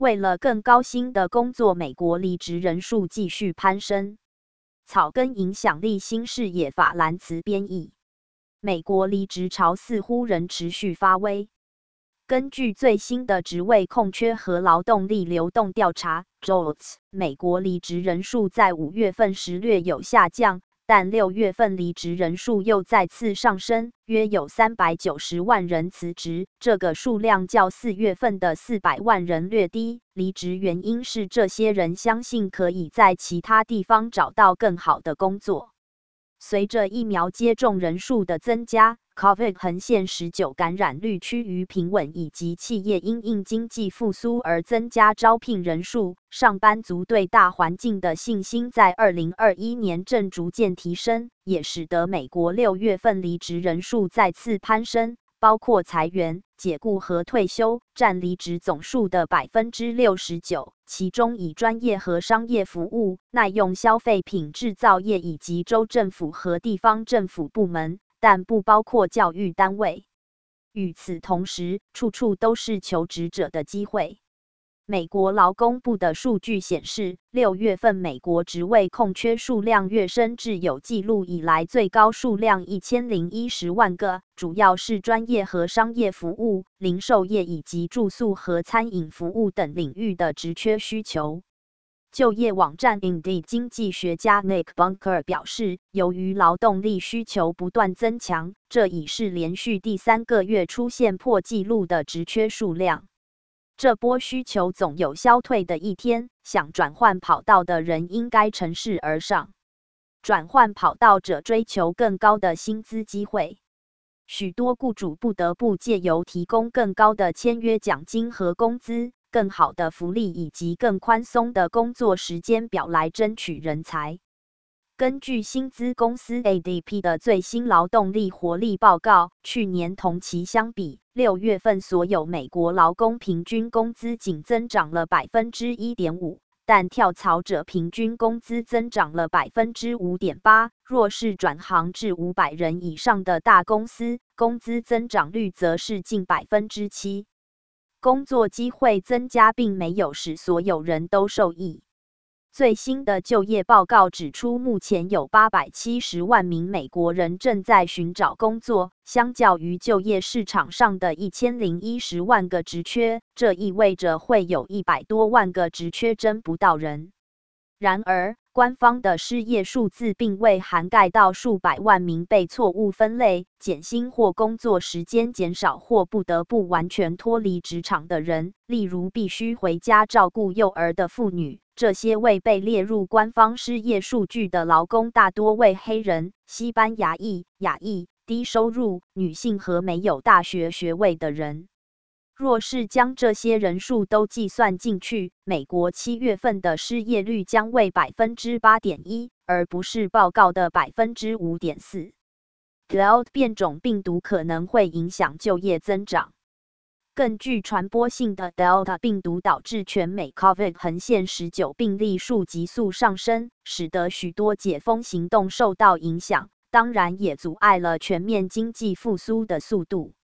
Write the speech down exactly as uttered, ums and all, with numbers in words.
为了更高薪的工作，美国离职人数继续攀升。草根影响力新视野法兰茨编译。美国离职潮似乎仍持续发威。根据最新的职位空缺和劳动力流动调查 J O L T S， 美国离职人数在五月份时略有下降，但六月份离职人数又再次上升，约有三百九十万人辞职，这个数量较四月份的四百万人略低。离职原因是这些人相信可以在其他地方找到更好的工作。随着疫苗接种人数的增加 ，COVID 横线十九感染率趋于平稳，以及企业因应经济复苏而增加招聘人数，上班族对大环境的信心在二零二一年正逐渐提升，也使得美国六月份离职人数再次攀升，包括裁员、解雇和退休，占离职总数的 百分之六十九。其中以专业和商业服务、耐用消费品制造业以及州政府和地方政府部门，但不包括教育单位。与此同时，处处都是求职者的机会。美国劳工部的数据显示，六月份美国职位空缺数量跃升至有记录以来最高数量一千零一十万个，主要是专业和商业服务、零售业以及住宿和餐饮服务等领域的职缺需求。就业网站 Indeed 经济学家 Nick Bunker 表示，由于劳动力需求不断增强，这已是连续第三个月出现破纪录的职缺数量。这波需求总有消退的一天，想转换跑道的人应该乘势而上。转换跑道者追求更高的薪资机会，许多雇主不得不借由提供更高的签约奖金和工资、更好的福利以及更宽松的工作时间表来争取人才。根据薪资公司 A D P 的最新劳动力活力报告，去年同期相比，六月份所有美国劳工平均工资仅增长了 百分之一点五， 但跳槽者平均工资增长了 百分之五点八， 若是转行至五百人以上的大公司，工资增长率则是近 百分之七。 工作机会增加并没有使所有人都受益。最新的就业报告指出，目前有八百七十万名美国人正在寻找工作，相较于就业市场上的一千零一十万个职缺，这意味着会有一百多万个职缺征不到人。然而，官方的失业数字并未涵盖到数百万名被错误分类、减薪或工作时间减少或不得不完全脱离职场的人，例如必须回家照顾幼儿的妇女。这些未被列入官方失业数据的劳工大多为黑人、西班牙裔、亚裔、低收入、女性和没有大学学位的人。若是将这些人数都计算进去，美国七月份的失业率将为 百分之八点一， 而不是报告的 百分之五点四。Delta 变种病毒可能会影响就业增长。更具传播性的 Delta 病毒导致全美 COVID 横线十九病例数急速上升，使得许多解封行动受到影响，当然也阻碍了全面经济复苏的速度。